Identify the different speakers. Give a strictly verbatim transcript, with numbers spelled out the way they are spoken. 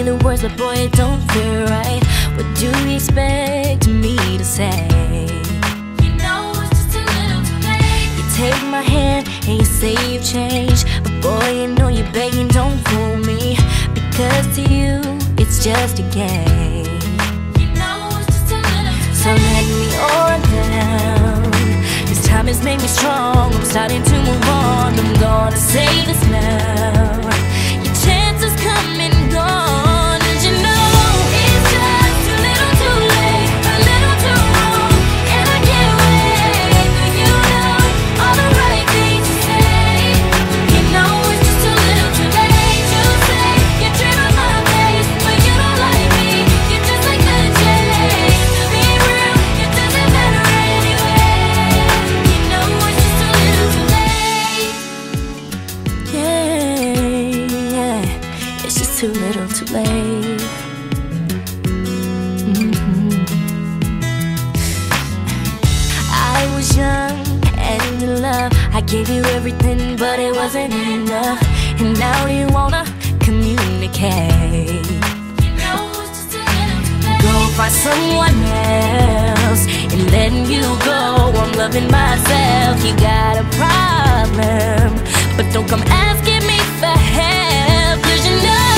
Speaker 1: the words, but boy, it don't feel right. What do you expect me to say? You know it's just a little too late. You take my hand and you say you've changed, but boy, you know you're begging, don't fool me, because to you, it's just a game. You know it's just a little too late. So let me on down. This time has made me strong. I'm starting to move on. I'm gonna say this now. Your chances come and gone, and you know it's just a little too late, a little too wrong, and I can't wait for you to know all the right things to say. You know it's just a little too late to say you dream of my face, but you don't like me. You're just like the chase. To be real, it doesn't matter anyway. You know it's just a little too late. Yeah, yeah, it's just too little too late. Mm-hmm. I was young and in love. I gave you everything, but it wasn't enough. And now you wanna communicate. You know it's just a little too late. Go find someone else and letting you go. I'm loving myself. You got a problem, but don't come asking me for help, 'cause you know